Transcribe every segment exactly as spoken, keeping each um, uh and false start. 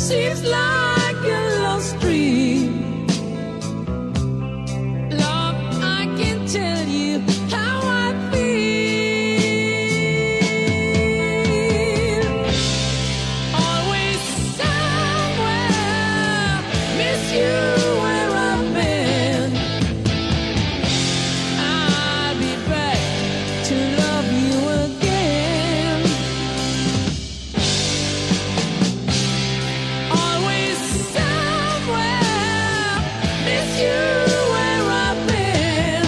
seems like a lost dream. Love, I can tell you how I feel. Always somewhere, miss you where I've been. I'll be back to love you again. Always somewhere, miss you where I've been.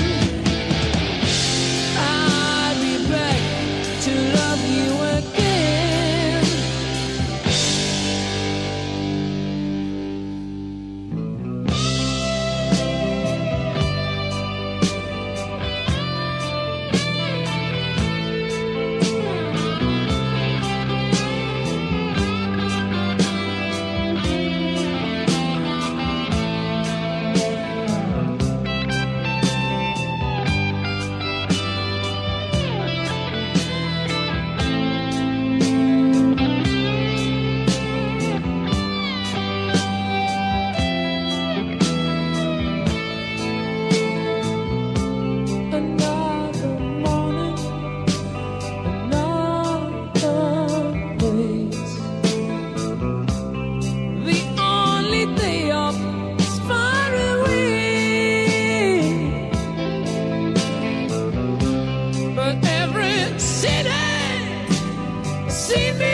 I'll be back to love you again. Another morning, another place. The only day off is far away, but every city seems